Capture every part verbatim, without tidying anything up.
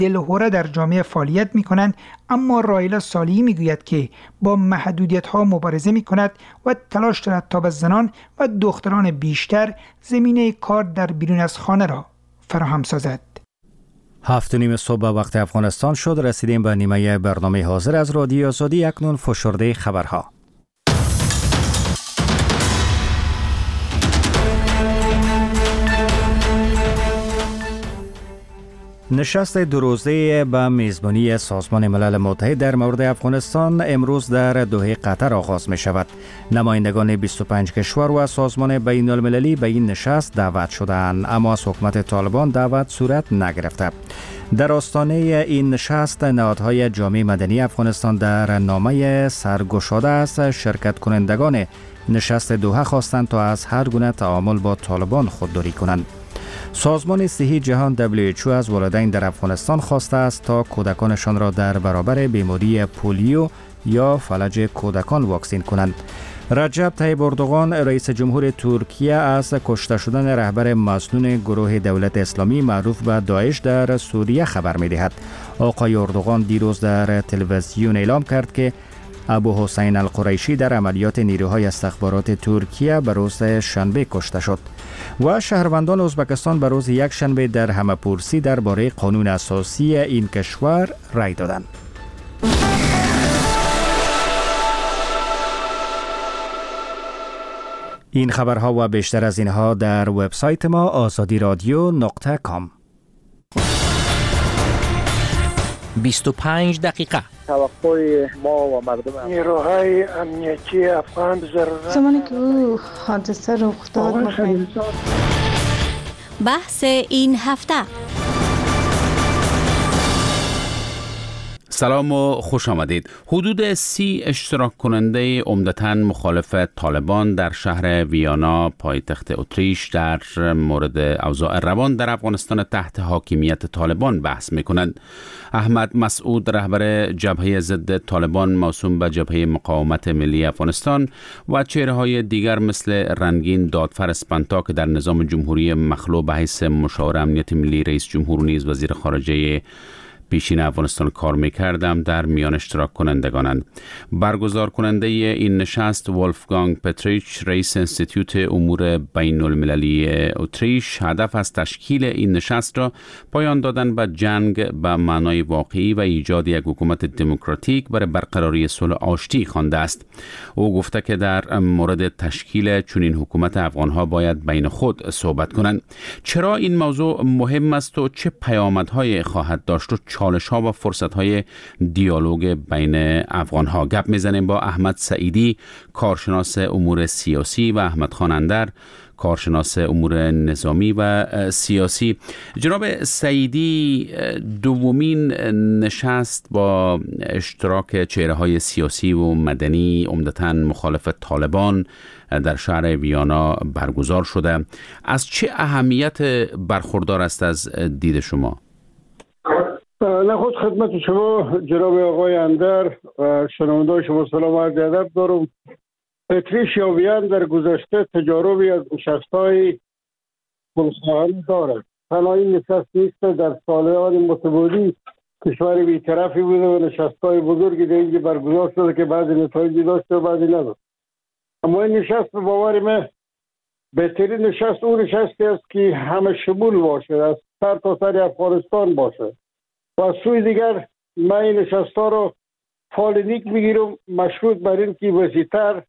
دلهوره در جامعه فعالیت می کنند، اما رایلا صالحی می گوید که با محدودیت ها مبارزه می کند و تلاش دارد تا به زنان و دختران بیشتر زمینه کار در بیرون از خانه را فراهم سازد. هفت و نیم صبح وقت افغانستان شد. رسیدیم به نیمه برنامه حاضر از رادیو آزادی. اکنون فشرده خبرها. نشست دو روزه به میزبانی سازمان ملل متحد در مورد افغانستان امروز در دوحه قطر آغاز می شود. نمایندگان بیست و پنج کشور و سازمان بین المللی به این نشست دعوت شدند، اما از حکومت طالبان دعوت صورت نگرفته. در آستانه این نشست نهادهای جامعه مدنی افغانستان در نامه سرگشاده از شرکت کنندگان نشست دوحه خواستند تا از هر گونه تعامل با طالبان خودداری کنند. سازمان صحی جهان دبلیو اچ او از والدین در افغانستان خواسته است تا کودکانشان را در برابر بیماری پولیو یا فلج کودکان واکسین کنند. رجب طیب اردوغان رئیس جمهور ترکیه از کشته شدن رهبر مسنون گروه دولت اسلامی معروف به داعش در سوریه خبر می‌دهد. آقای اردوغان دیروز در تلویزیون اعلام کرد که ابو حسین القریشی در عملیات نیروهای استخبارات ترکیه به روز شنبه کشته شد. و شهروندان ازبکستان به روز یک شنبه در همه‌پرسی درباره قانون اساسی این کشور رای دادند. این خبرها و بیشتر از اینها در وبسایت ما آزادی رادیو نقطه کام. بیست و پنج دقیقه توقع ما و مردم نیروهای امنیتی افغان ضرورت زمانی که او حادثه رخ داد مخیر. بحث این هفته. سلام و خوش آمدید. حدود سی اشتراک کننده عمدتاً مخالف طالبان در شهر ویانا پایتخت اتریش در مورد اوضاع روان در افغانستان تحت حاکمیت طالبان بحث می‌کنند. احمد مسعود رهبر جبهه ضد طالبان موسوم به جبهه مقاومت ملی افغانستان و چهره‌های دیگر مثل رنگین دادفر اسپانتا که در نظام جمهوری مخلوع به حیث مشاور امنیت ملی رئیس جمهور نیز وزیر خارجه پیشین افغانستان کار می‌کردم در میان اشتراک کنندگانند. برگزار کننده این نشست ولفگانگ پتریچ رئیس انستیتوت امور بین المللی اتریش هدف از تشکیل این نشست را پایان دادن به جنگ به معنای واقعی و ایجاد یک حکومت دموکراتیک برای برقراری صلح آشتی خوانده است. او گفته که در مورد تشکیل چنین حکومت افغان‌ها باید بین خود صحبت کنند. چرا این موضوع مهم است و چه پیامدهای خواهد داشت و چالش ها و فرصت های دیالوگ بین افغان ها؟ گپ میزنیم با احمد سعیدی کارشناس امور سیاسی و احمد خان اندر کارشناس امور نظامی و سیاسی. جناب سعیدی، دومین نشست با اشتراک چهره های سیاسی و مدنی عمدتاً مخالف طالبان در شهر ویانا برگزار شده. از چه اهمیت برخوردار است از دید شما؟ نخست خدمت شما جناب آقای اندر و شنوندگان شما سلام و عرض ادب دارم. اتریش یا وین در گذشته تجاربی از نشست‌های خودخواهانه دارد. تنها این نشست نیست، در سال‌های متمادی کشور بی‌طرفی بوده و نشست‌های بزرگی در اینجا برگزار شده که بعضی نتایجی داشته و بعضی نداشت. اما این نشست به باور من بهترین نشست اون نشستی است که همه شمول باشه، از سر تا سر افغانستان باشه. و از سوی دیگر من این نشست‌ها رو فال نیک میگیرم، مشروط بر این که وسیع‌تر،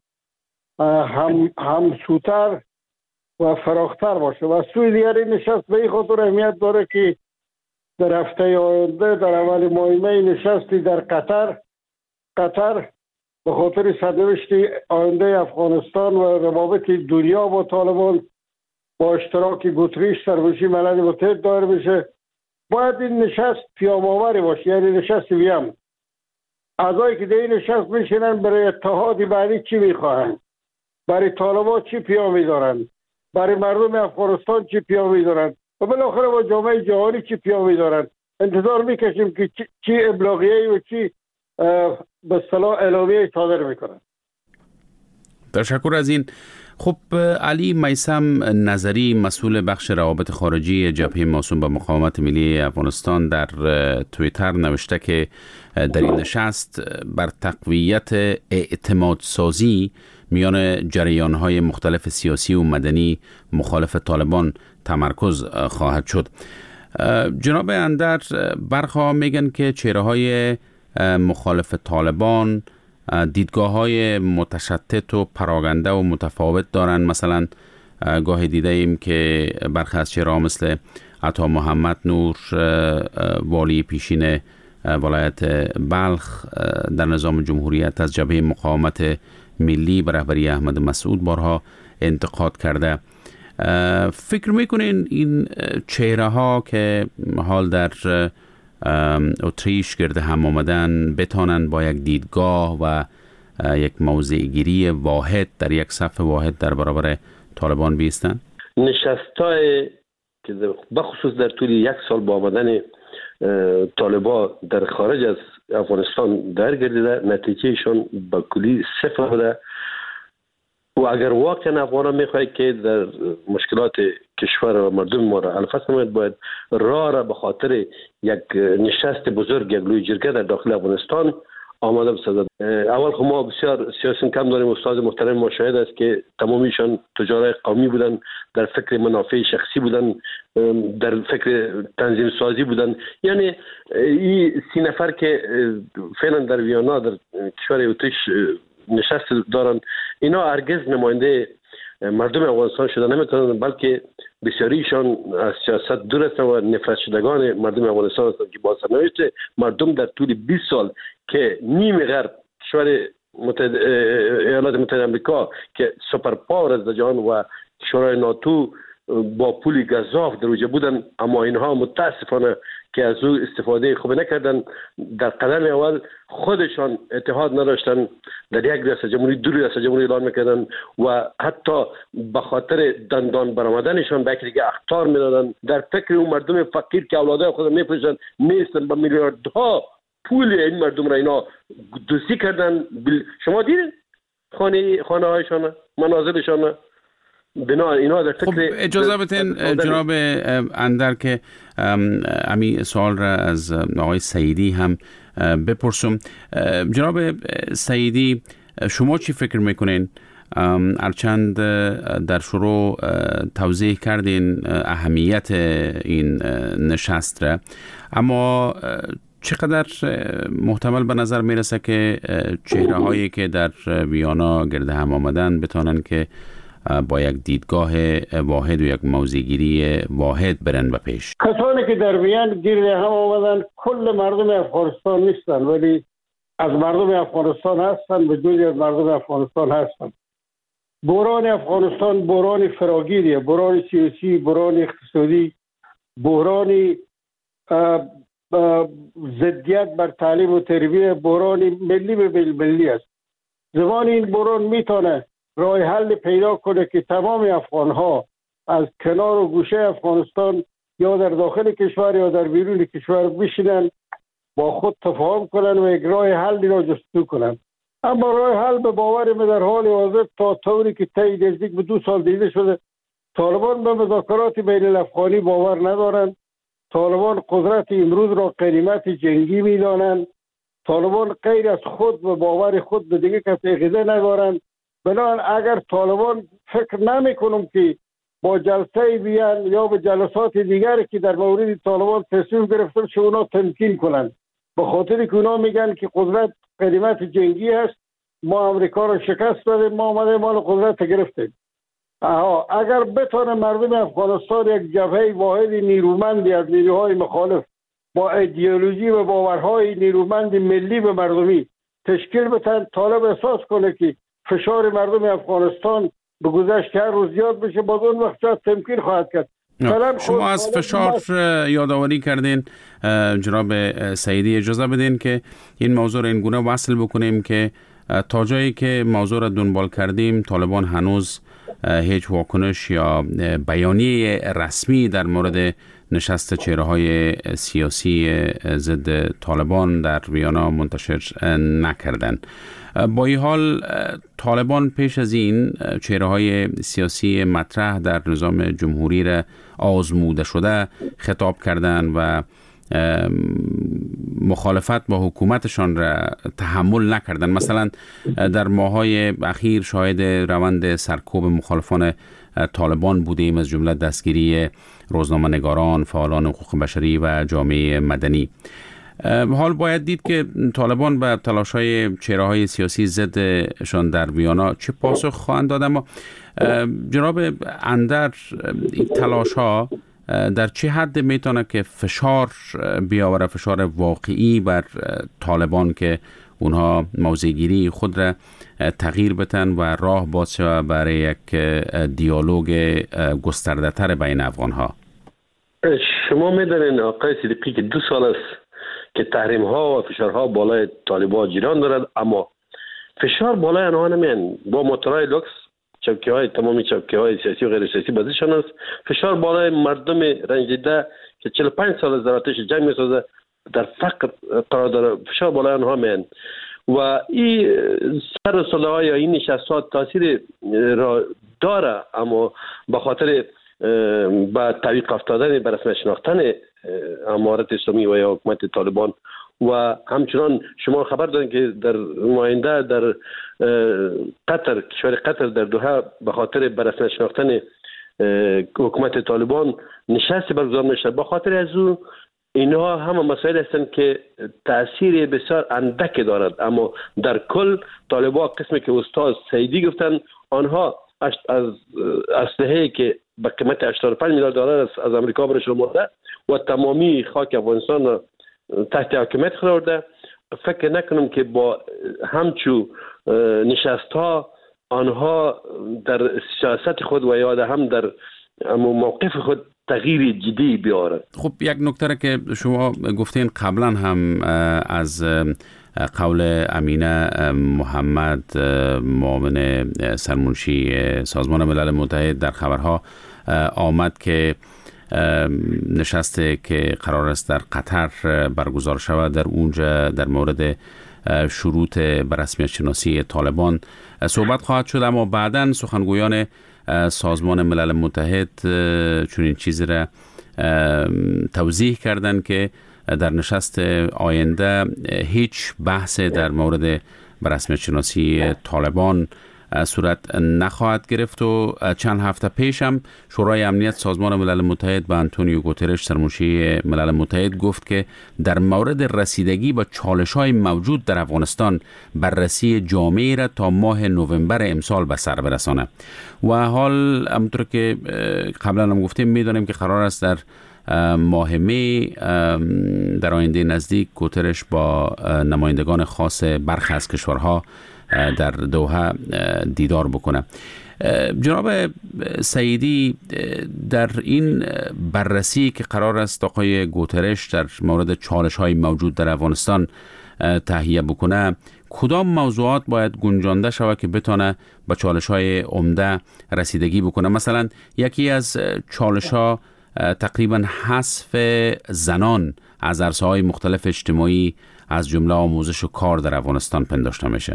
هم همسوتر و فراختر باشه. و از سوی دیگر این نشست به این خاطر اهمیت داره که در هفته آینده در اول ماه می نشستی در قطر قطر به خاطر سرنوشت آینده افغانستان و روابط دنیا با طالبان با اشتراک گوتریش سربازی ملل متحد دایر بشه. باید این نشست پیام‌آوری باشه، یعنی نشست ویم. اعضایی که در این نشست میشینن برای اتحادی بعدی چی میخواهند، برای طالبان چی پیامی دارند، برای مردم افغانستان چی پیامی دارند و بالاخره با جامعه جهانی چی پیامی دارند. انتظار میکشیم که چی, چی ابلاغیه‌ای و چی به اصطلاح اعلامیه‌ای صادر میکنند. تشکر از این خب علی میثم نظری مسئول بخش روابط خارجی جبهه موسوم به مقاومت ملی افغانستان در توییتر نوشته که در این نشست بر تقویت اعتماد سازی میان جریان‌های مختلف سیاسی و مدنی مخالف طالبان تمرکز خواهد شد. جناب اندر، برخا میگن که چهره‌های مخالف طالبان دیدگاه‌های متشتت و پراگنده و متفاوت دارن. مثلا گاهی دیده ایم که برخی از چهره‌ها مثل عطا محمد نور، والی پیشین ولایت بلخ در نظام جمهوریت، از جبهه مقاومت ملی به رهبری احمد مسعود بارها انتقاد کرده. فکر میکنین این چهره ها که حال در اتریش گرد هم آمدن بتانن با یک دیدگاه و یک موضع گیری واحد در یک صف واحد در برابر طالبان بیستن؟ نشستای که بخصوص در طول یک سال با آمدن طالبان در خارج از افغانستان در گردیده، نتیجهشان به کلی صفر بوده و اگر واقعا افغان میخواهید که در مشکلات کشور و مردم ما را حل فصل نماید، باید راه را به خاطر یک نشست بزرگ، یک لوی جرگه در داخل افغانستان آماده بسازد. اول خب ما بسیار سیاسی کم داریم. استاد محترم ما شاهد است که تمامیشان تجار قومی بودن، در فکر منافع شخصی بودن، در فکر تنظیم سازی بودن. یعنی این سی نفر که فعلا در ویانا در کشور اتریش نشست دارن، اینا هرگز نماینده مردم افغانستان شده نمیتونن، بلکه بسیاریشان از سیاست دور هستند و نفرت شدگان مردم افغانستان هستند که با سرنوشت مردم در طول بیست سال که نیم غرب کشور متحد ایالات متحده آمریکا که سوپر پاور از جهان و کشورهای ناتو با پول گزاف در اوج بودن، اما اینها متاسفانه که از او استفاده خوب نکردن. در قدم اول خودشان اتحاد نداشتن، در یک ریاست جمهوری دو ریاست جمهوری اعلان میکردن و حتی به خاطر دندان برآمدنشان به دیگه اخطار میدادن. در فکر اون مردم فقیر که اولادای خود میفروشن میستن با میلیاردها پول این مردم را اینا دوستی کردن. شما دیدین خانه خانه هایشان، منازلشان. بنا اینا در فکر خب اجازه بدین جناب اندر که امی سوال را از آقای سعیدی هم بپرسم. جناب سعیدی، شما چی فکر میکنین؟ هرچند در شروع توضیح کردین اهمیت این نشست را، اما چقدر محتمل به نظر میرسه که چهره هایی که در ویانا گرد هم آمدن بتانن که با یک دیدگاه واحد و یک موضع‌گیری واحد برن به پیش؟ کسانی که در ویان گرد هم آمدن کل مردم افغانستان نیستن، ولی از مردم افغانستان هستن، به جزی از مردم افغانستان هستن. بحران افغانستان بحران فراگیریه، بحران سیاسی، بحران اقتصادی، بحران ضدیت بر تعلیم و تربیت، بحران ملی به ملی است. زمان این بحران میتونه راه حل پیدا کنه که تمام افغان‌ها از کنار و گوشه افغانستان یا در داخل کشور یا در بیرون کشور بشینن، با خود تفاهم کنن و یک راه حل را جستجو کنن. اما راه حل به باور من در حال حاضر تا طوری که طی نزدیک به دو سال دیده شده، طالبان به مذاکرات بین الافغانی باور ندارند. طالبان قدرت امروز را غنیمت جنگی می‌دانند. طالبان غیر از خود و باور خود به دیگه کس عقیده ندارند. بنابراین اگر طالبان فکر نمی کنم که با جلسه بیان یا به جلسات دیگری که در مورد طالبان تصمیم گرفتن شو اونا تمکین کنند، به خاطر که اونا میگن که قدرت قدمت جنگی است، ما امریکا را شکست دادیم، ما آمده مال قدرت گرفتیم. اگر بتونه مردم افغانستان یک جبهه واحد نیرومندی از نیروهای مخالف با ایدئولوژی و باورهای نیرومند ملی به مردمی تشکیل بدن، طالب احساس کنه که فشار مردم افغانستان به گذشت هر روز زیاد بشه، باز اون وقت شاید تمکین خواهد کرد. شما از فشار یادآوری کردین جناب سعیدی. اجازه بدین که این موضوع را این گونه وصل بکنیم که تا جایی که موضوع را دنبال کردیم، طالبان هنوز هیچ واکنش یا بیانیه رسمی در مورد نشست چهره‌های سیاسی ضد طالبان در ویانا منتشر نکردند. با این حال طالبان پیش از این چهره‌های سیاسی مطرح در نظام جمهوری را آزموده شده خطاب کردند و مخالفت با حکومتشان را تحمل نکردند. مثلا در ماه‌های اخیر شاهد روند سرکوب مخالفان طالبان بودیم، از جمله دستگیری روزنامه‌نگاران، فعالان حقوق بشری و جامعه مدنی. حال باید دید که طالبان به تلاش‌های چهره‌های سیاسی ضدشان در ویانا چه پاسخ خواهند داد. اما جناب اندر، این تلاش‌ها در چه حد میتونه که فشار بیاوره، فشار واقعی بر طالبان که اونها موضع‌گیری خود را تغییر بدن و راه باز شود برای یک دیالوگ گسترده‌تر بین افغان‌ها؟ شما میدونین آقای صدیقی که دو سال است که تحریم ها و فشارها بالای طالبان جریان دارد، اما فشار بالای آنها نمیان. با موتورهای لوکس، چوکی های تمامی چوکی های سیاسی و غیر سیاسی بازیشان است. فشار بالای مردم رنجیده که چهل و پنج سال از آتش جنگ میسازه، در فقر قرار داره، فشار بالای آنها میان. و این سر و صلح ها یا این نشست ها تاثیر را داره، اما به خاطر با تعویق افتادن به رسمیت شناختن امارت اسلامی و یا حکومت طالبان و همچنان شما خبر دارین که در نماینده در قطر، کشور قطر در دوحه به خاطر به رسمیت شناختن حکومت طالبان نشستی برگزار میشه. به خاطر از او اینها همه مسائل هستند که تأثیر بسیار اندک دارد، اما در کل طالبان قسمی که استاد سیدی گفتن آنها از اسلحه‌ای که به قیمت هشتاد و پنج میلیارد دلار از امریکا برش آمده و تمامی خاک افغانستان تحت حکومت قرار داده، فکر نکنم که با همچو نشست ها آنها در سیاست خود و یا هم در موقف خود تغییر جدی بیارند. خب یک نکته که شما گفتین قبلا هم از قول امینه محمد معاون سرمنشی سازمان ملل متحد در خبرها آمد که نشسته که قرار است در قطر برگزار شود در اونجا در مورد شروط به رسمیت شناسی طالبان صحبت خواهد شد، اما بعداً سخنگویان سازمان ملل متحد چنین چیزی را توضیح کردند که در نشست آینده هیچ بحث در مورد به رسمیت شناسی طالبان صورت نخواهد گرفت. و چند هفته پیش هم شورای امنیت سازمان ملل متحد به آنتونیو گوترش سرمنشی ملل متحد گفت که در مورد رسیدگی با چالش‌های موجود در افغانستان بررسی جامعی را تا ماه نوامبر امسال به سر برسانه. و حال همونطور که قبلا هم گفتیم میدانیم که قرار است در ماه می در آینده نزدیک گوترش با نمایندگان خاص برخی از کشورها در دوحه دیدار بکنه. جناب سیدی، در این بررسی که قرار است آقای گوترش در مورد چالش‌های موجود در افغانستان تهیه بکنه، کدام موضوعات باید گنجانده شود که بتونه با چالش‌های عمده رسیدگی بکنه؟ مثلا یکی از چالش‌ها تقریبا حذف زنان از عرصه‌های مختلف اجتماعی از جمله آموزش و کار در افغانستان پنداشته میشه.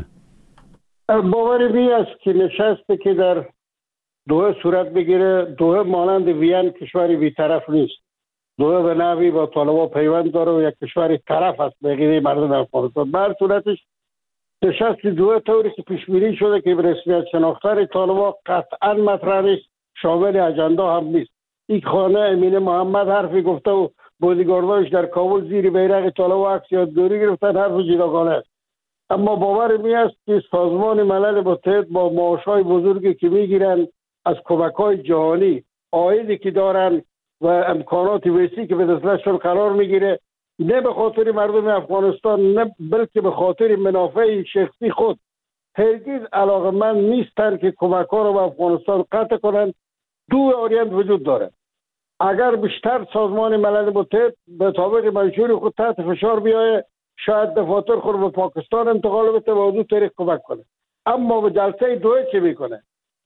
باور بی است که نشسته که در دوحه صورت بگیره، دوحه مانند وین کشوری بی‌طرف نیست. دوحه به نحوی با طالبان پیوند داره و یک کشوری طرف است به غیر مردم افغانستان. بر صورتش نشست دوحه طوری که پیش بینی شده که به رسمیت شناختن طالبان قطعا مطرح نیست، شامل اجنده هم نیست. این خانه امینه محمد حرفی گفته و بودیگاردانش در کابل زیر بیرق طالبان عکس یادگاری گرفتن، حرف جداگانه است. اما باور می است که سازمان ملل متحد با معاش‌های بزرگی که میگیرند از کمک‌های جهانی، عایدی که دارند و امکانات وسیعی که به دستشون قرار میگیره، نه به خاطر مردم افغانستان نه بلکه به خاطر منافع شخصی خود هرگز علاقه‌مند نیستند که کمک‌ها را به افغانستان قطع کنند. دو واریانت وجود داره. اگر بیشتر سازمان ملل متحد به طابق منشور خود تحت فشار بیایه، شاید دفاتر خود به پاکستان انتقال بده و از اون طریق کمک کنه. اما به جلسه دوحه چه میکنه؟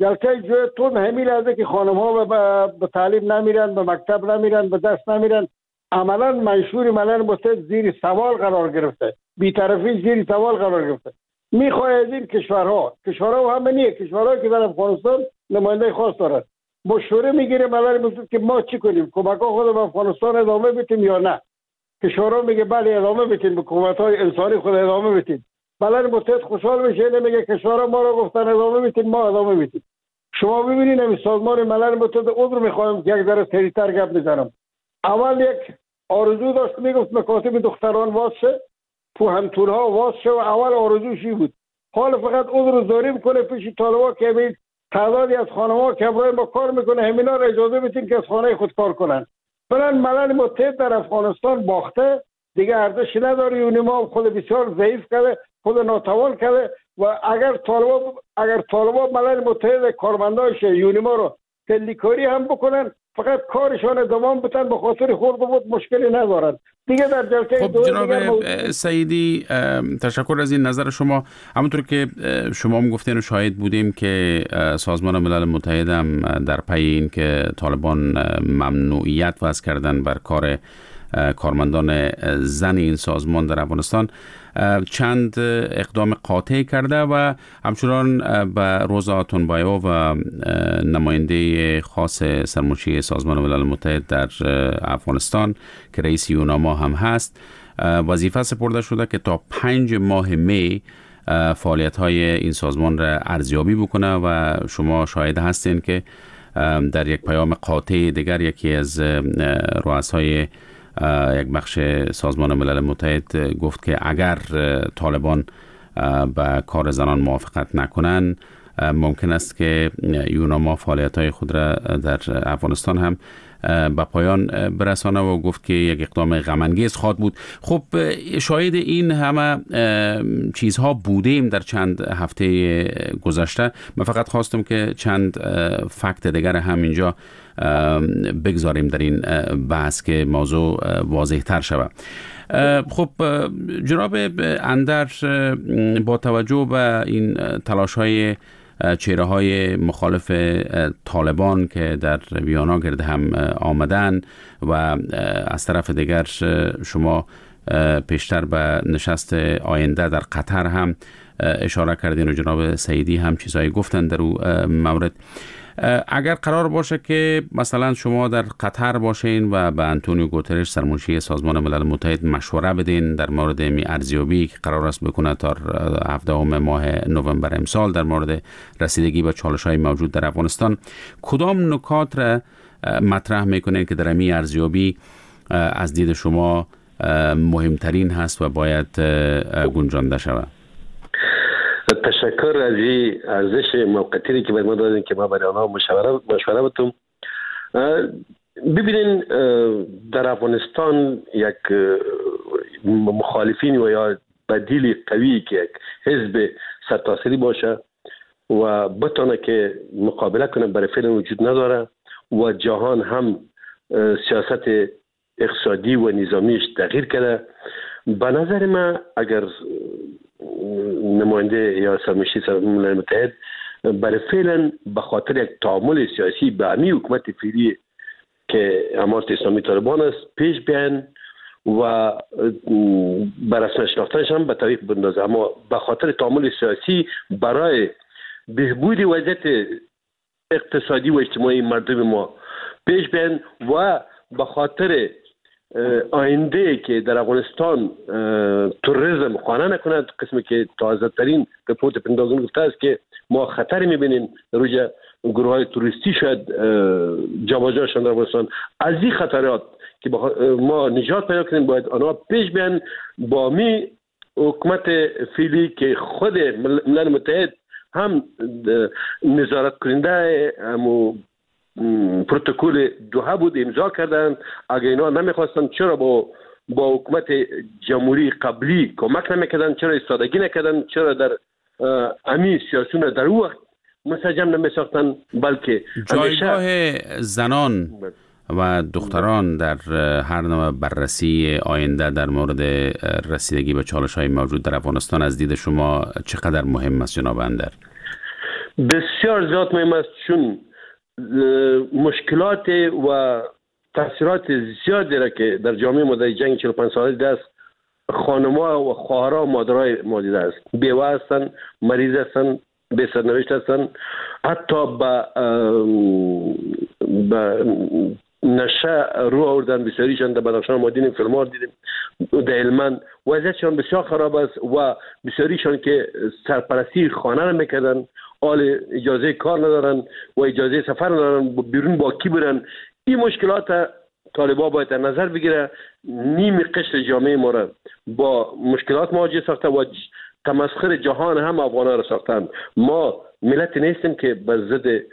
جلسه جوی تون همین لحظه که خانم ها به تعلیم نمیرن، به مکتب نمیرن، به درس نمیرن، عملا منشور ملل متحد زیر سوال قرار گرفته، بی‌طرفی زیر سوال قرار گرفته. میخواه از این کشورها کشورها هم نیه، کشورهایی که در افغانستان نماینده خاص دارن مشوره میگیره ملل متحد که ما چی کنیم، کمک ها خود به افغانستان ادامه بدیم یا نه. کشورها میگه بله ادامه بدیم، حکومت های انسانی خود ادامه بدیم. ملل متحد خوشحال میشه، نمیگه کشورها ما رو گفتن ادامه بدیم ما ادامه بدیم. شما ببینید این سازمان ملل متحد عذر میخوایم که یک ذره سریعتر گپ بزنم. اول یک آرزو داشت، میگفت مکاتب دختران واز شه، پوهنتون‌ها واز شه و اول آرزوشی بود. حالا فقط عذر زاری میکنه پیش طالبا که همین تعدادی از خانم‌ها که برای ما کار میکنه همینا رو اجازه بدین که از خانه خود کار کنن. بلند ملل متحد در افغانستان باخته، دیگه ارزش نداره. یونیما خود بسیار ضعیف کرده، خود ناتوان کرده و اگر طالبا اگر طالبا ملل متحد کارمنداش یونیما رو تلیکاری هم بکنن، فقط کارشان ادامه بتن، به خاطر خورد بود مشکلی ندارن دیگه. در جلسه خب جناب سعیدی تشکر از این نظر شما. همونطور که شما هم گفتین و شاهد بودیم که سازمان ملل متحد هم در پی این که طالبان ممنوعیت وضع کردن بر کار کارمندان زن این سازمان در افغانستان چند اقدام قاطع کرده و همچنان به روزا آتونبایو و نماینده خاص سرمنشی سازمان ملل متحد در افغانستان که رئیس یوناما هم هست وظیفه سپرده شده که تا پنج ماه می فعالیت های این سازمان را ارزیابی بکنه و شما شاهد هستین که در یک پیام قاطع دیگر یکی از رؤسای یک بخش سازمان ملل متحد گفت که اگر طالبان به کار زنان موافقت نکنن ممکن است که یوناما فعالیت‌های خود را در افغانستان هم به پایان برسانه و گفت که یک اقدام غم‌انگیز خواهد بود. خب شاهد این همه چیزها بودیم در چند هفته گذشته. من فقط خواستم که چند فکت دیگر هم اینجا بگذاریم در این بحث که موضوع واضح تر شود. خب جناب اندر، با توجه به این تلاش های چهره های مخالف طالبان که در ویانا گرد هم آمدن و از طرف دیگر شما پیشتر به نشست آینده در قطر هم اشاره کردین و جناب سعیدی هم چیزایی گفتن در اون مورد، اگر قرار باشه که مثلا شما در قطر باشین و به انتونیو گوترش سرمنشی سازمان ملل متحد مشوره بدین در مورد می ارزیابی که قرار است بکنه تا هفدهم ماه نوامبر امسال در مورد رسیدگی به چالش‌های موجود در افغانستان، کدام نکات را مطرح میکنین که در می ارزیابی از دید شما مهمترین هست و باید گنجانده شود؟ تشکر از این ارزش موقتی که به ما دادین که ما برای آنها مشوره مشوره بتیم. ببینین در افغانستان یک مخالفین و یا بدیل قوی که یک حزب سرتاسری باشه و بتونه که مقابله کنه برای فعلا وجود نداره و جهان هم سیاست اقتصادی و نظامیش تغییر کرده. به نظر من اگر نماینده یا سرمنشی سازمان ملل متحد برای فعلا به خاطر یک تعامل سیاسی به امی حکومت فعلی که امارت اسلامی طالبان است پیش بیان و بر اساس شناختنش هم به طریق بندازه، اما به خاطر تعامل سیاسی برای بهبود وضعیت اقتصادی و اجتماعی مردم ما پیش بیان و به خاطر آینده که در افغانستان توریسم خانه نکند، قسمی که تازه ترین رپورت پنتاگون گفته است که ما خطر میبینیم روی گروه های توریستی شاید جابجاشان در افغانستان. از این خطرات که ما نجات پیدا کنیم باید آنها پیش بیان با می حکومت فعلی که خود ملل متحد هم نظارت کننده همو پروتکل دوحه بود امضا کردند. اگر اینا نمیخواستن چرا با با حکومت جمهوری قبلی کمک نمیکردن، چرا ایستادگی نکردن، چرا در امی سیاسیون در اون وقت منسجم نمیساختن، بلکه جایگاه زنان و دختران در هر نوع بررسی آینده در مورد رسیدگی به چالش‌های موجود در افغانستان از دید شما چقدر مهم است جناب اندر؟ بسیار زیاد مهم است، چون مشکلات و تاثیرات زیادی را که در جامعه ما در جنگ چهل و پنج ساله دست خانم‌ها و خواهرها و مادرای ما دیده است. بیوه هستند، مریض هستند، به سرنوشت هستند، حتی به به نشه رو آوردن. بسیاریشان در بدخشان ما دیدیم، فیلم ها دیدیم، در هلمند وضعیتشان بسیار خراب است و بسیاریشان که سرپرستی خانه را میکردن حال اجازه کار ندارن و اجازه سفر ندارن، بیرون با کی برن. این مشکلات طالبان باید در نظر بگیره. نیم قشر جامعه ما را با مشکلات مواجه ساخته و تمسخر جهان هم افغانان را ساختند. ما ملت نیستیم که بر ضد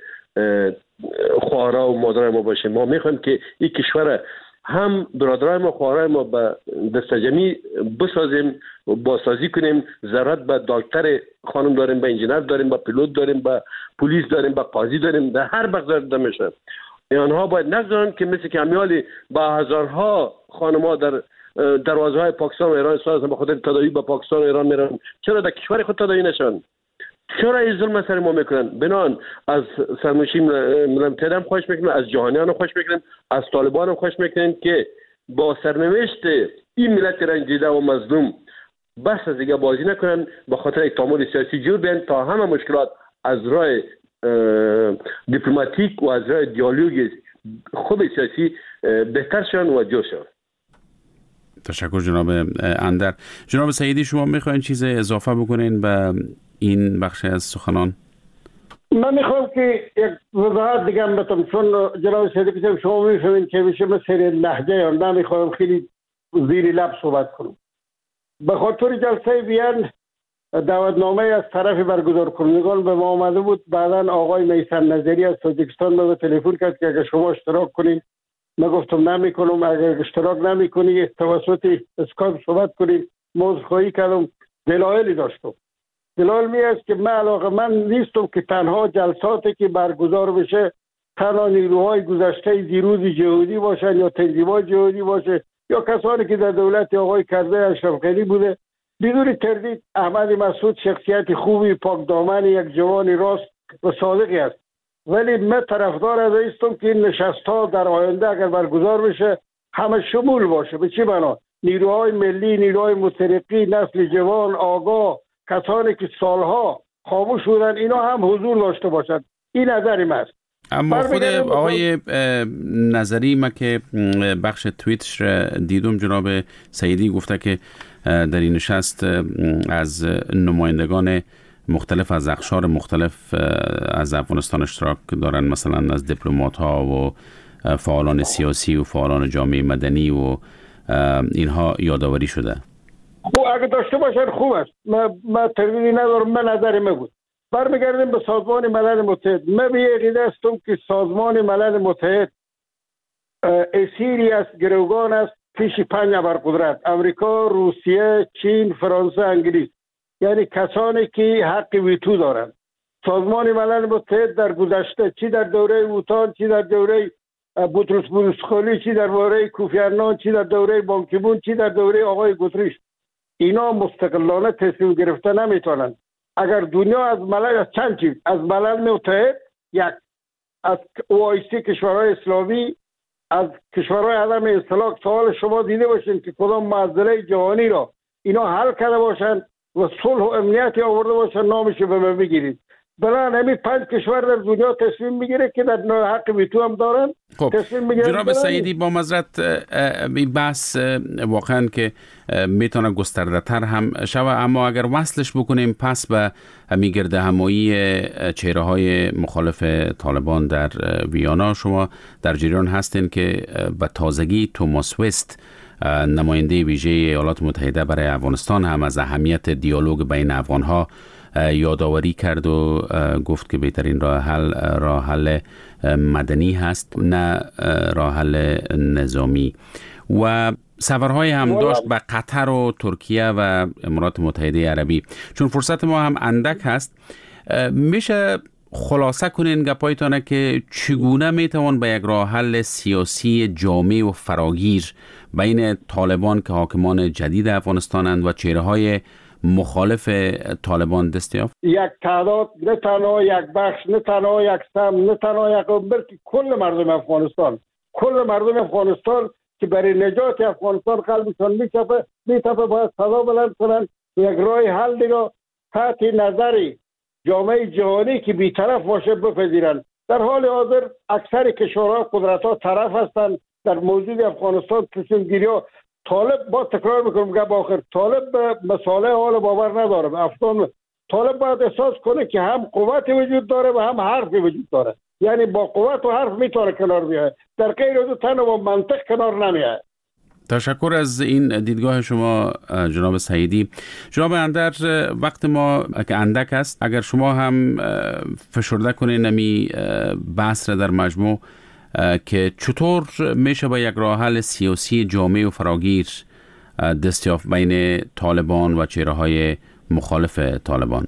خواهرها و مادرای ما باشیم. ما میخوایم که این کشور هم برادرای ما، خواهرای ما به دست جمعی بسازیم و بازسازی کنیم. ضرورت به دکتر خانم داریم، به انجینر داریم، به پیلوت داریم، به پلیس داریم، به قاضی داریم، در هر بخش داده میشه. آنها باید نگذارن که مثل که امیالی با هزارها خانم‌ها در دروازه های پاکستان و ایران سازن به خاطر تداوی به پاکستان و ایران میرن. چرا در کشور خود تداوی نشن؟ چرا این ظلم سر ما میکنن؟ بنان از سرمنشی ملل متحد هم خواهش میکنیم، از جهانیان هم خواهش میکنیم، از طالبان هم خواهش میکنیم که با سرنوشت این ملت رنجیده و مظلوم بس از دیگه بازی نکنن، به خاطر یک تعامل سیاسی جور بیان تا همه مشکلات از راه دیپلماتیک و از راه دیالوگ خوب سیاسی بهتر شون و جور شون. تشکر جناب اندر. جناب سعیدی، شما میخواین چیز اضافه بکنین به این بخش از سخنان؟ من میخوام که یک وضاحت دیگه هم بتم، چون جناب سعیدی که شما میفهمین که میشه مثل لهجه هم نمیخوام خیلی زیر لب صحبت کنم. به خاطر جلسه بیان دعوتنامه از طرف برگزار کنندگان به ما آمده بود. بعدا آقای میثم نظری از تاجیکستان به تلفن کرد که اگر شما اشتراک کنید. من گفتم نمیکنم. اگر اشتراک نمیکنی توسط اسکایپ صحبت کنید. موضوع خواهی کردم، دلایلی داشتم. دلایل می است که من علاقه من نیستم که تنها جلساتی که برگزار بشه تنها نیروهای گذشته دیروز جهودی باشن یا تنظیمات جهودی باشه یا کسانی که در دولت آقای کرزی اشرف غنی بوده. بدون تردید احمد مسعود شخصیت خوبی، پاک دامن، یک جوان راست و صادقی است. ولی من طرفدار از هستم که این نشست‌ها در آینده اگر برگزار بشه همه شمول باشه. به چی معنا؟ نیروهای ملی، نیروهای مترقی، نسل جوان آگاه، کسانی که سالها خاموش بودن، اینا هم حضور داشته باشند. این نظری من است. اما خود آقای نظری، ما که بخش توییتش دیدم، جناب سعیدی گفته که در این نشست از نمایندگان مختلف از اقشار مختلف از افغانستان اشتراک دارن، مثلا از دیپلمات ها و فعالان سیاسی و فعالان جامعه مدنی و اینها یادآوری شده. خب اگه داشته باشن خوب است. من من تردیدی ندارم. من نظر من بود. برمیگردیم به سازمان ملل متحد. من به عقیده هستم که سازمان ملل متحد اسیری است، گروگان است پیش پنج ابرقدرت: امریکا، روسیه، چین، فرانسه، انگلیس. یعنی کسانی که حق ویتو دارند. سازمان ملل متحد در گذشته، چی در دوره اوتان، چی در دوره بوتروس بروسخولی، چی در دوره کوفی عنان، چی در دوره بانکیمون، چی در دوره آقای گوتریش، اینا مستقلانه تصمیم گرفتن نمیتونن. اگر دنیا از ملل از چند چیز، از ملل متحد، یک، از او آی سی کشورهای اسلامی، از کشورهای عدم اطلاق سوال شما دیده باشین که کدام معضله جهانی را اینا حل کرده باشن و صلح و امنیتی آورده باشن، نامش به من بگیرید. بلان همین پنج کشور در دنیا تصمیم میگیره که در حق ویتو هم دارن. خب جناب سعیدی، با معذرت این بحث واقعا که میتونه گسترده تر هم شوه، اما اگر وصلش بکنیم پس به همین گرد همایی چهره های مخالف طالبان در ویانا، شما در جریان هستین که به تازگی توماس وست، نماینده ویژه ایالات متحده برای افغانستان، هم از اهمیت دیالوگ بین افغانها یادآوری کرد و گفت که بهترین راه حل راه حل مدنی هست، نه راه حل نظامی. و سفرهای هم داشت به قطر و ترکیه و امارات متحده عربی. چون فرصت ما هم اندک هست، میشه خلاصه کنین گپایتانه که چگونه میتوان به یک راه حل سیاسی جامع و فراگیر بین طالبان که حاکمان جدید افغانستانند و چهره‌های مخالف طالبان دست یافت؟ یک تعداد، نه تنها یک بخش، نه تنها یک سم، نه تنها یک بلکه کل مردم افغانستان، کل مردم افغانستان که برای نجات افغانستان قلبشان میتپه میتپه باید صدا بلند کنند یک راه حل دیگه تحت نظر جامعه جهانی که بی‌طرف باشه بپذیرند. در حال حاضر اکثر کشورها قدرت‌ها طرف هستند در موضوع افغانستان. تصمیم گیری‌ها طالب با تکرار میکنم گپ آخر طالب به مسائل حال باور نداره. افغان طالب باید احساس کنه که هم قوت وجود داره و هم حرف وجود داره، یعنی با قوت و حرف میتونه کنار بیاد، در غیر از تن و منطق کنار نمیاد. تشکر از این دیدگاه شما جناب سعیدی. جناب اندر، وقت ما که اندک است، اگر شما هم فشرده کنین نمی بحث را در مجموع که چطور میشه با یک راه حل سیاسی جامع و فراگیر دست یافت بین طالبان و چهره‌های مخالف طالبان؟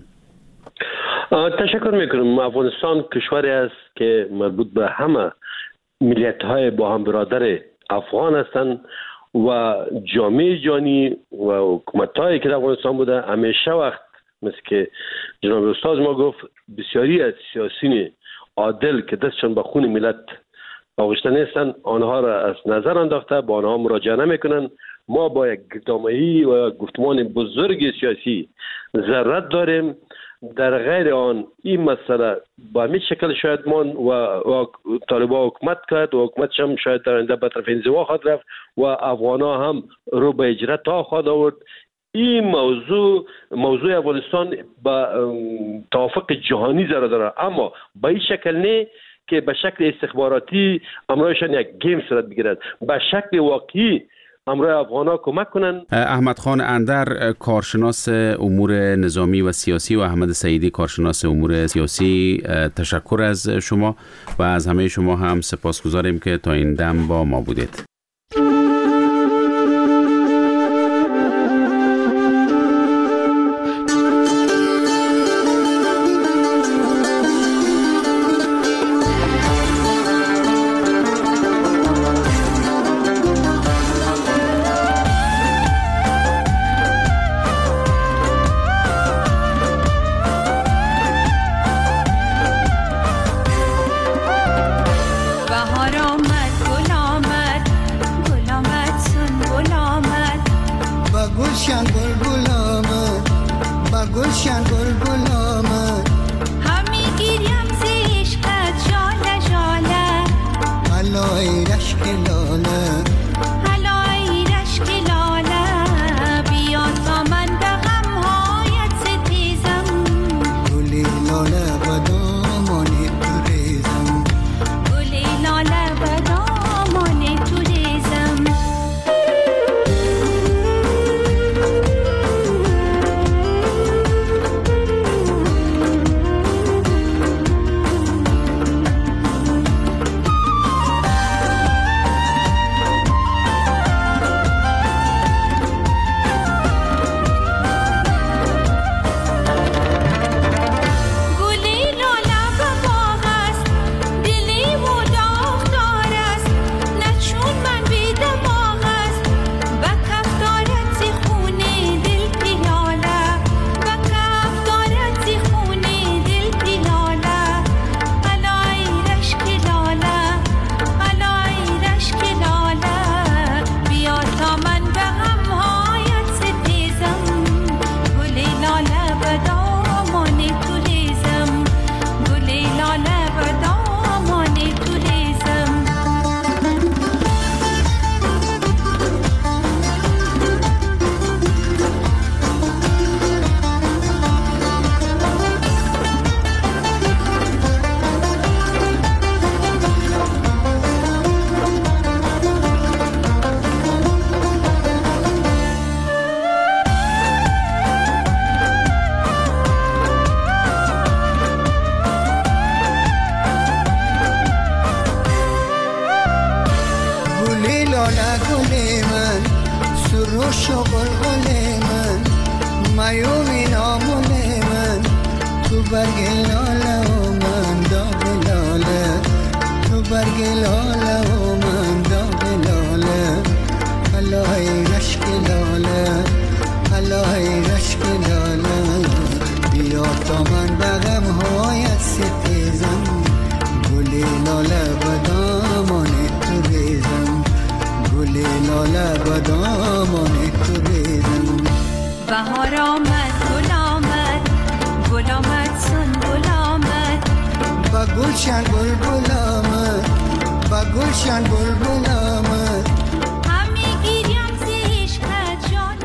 تشکر میکنم. افغانستان کشوری است که مربوط به همه ملیت‌های با هم برادر افغان هستند و جامعه جهانی و حکومت‌هایی که در افغانستان بوده همیشه وقت مثل که جناب استاد ما گفت بسیاری از سیاسیون عادل که دستشان به خون ملت آغشته نیستن آنها را از نظر انداخته، با آنها مراجعه نمیکنن. ما با یک گفتمانی و گفتمان بزرگ سیاسی ضرورت داریم. در غیر آن این مسئله با همین شکل شاید من و, و طالبان حکومت کرد و حکومتش هم شاید در آینده به طرف انزوا خواهد رفت و افغان‌ها هم رو به اجرت تا خواهد آورد. این موضوع موضوع افغانستان با توافق جهانی ضرورت داره، اما با این شکل نه که به شکل استخباراتی امرایشان یک گیم صورت بگیرد، به شکل واقعی امروی افغان‌ها کمک کنند. احمد خان اندر، کارشناس امور نظامی و سیاسی، و احمد سعیدی، کارشناس امور سیاسی، تشکر از شما و از همه شما هم سپاسگزاریم که تا این دم با ما بودید. برگ لاله اومد برگ لاله و من داغ لاله الهی رشک لاله الهی رشک لاله بیا تا من بغم هایت ستیزم گلی لاله بدامان تو ریزم گلی لاله بدامان تو ریزم بهار آمد گل آمد گل آمد سنبل آمد با گلشن بلبل آمد با گلشن بلبل آمد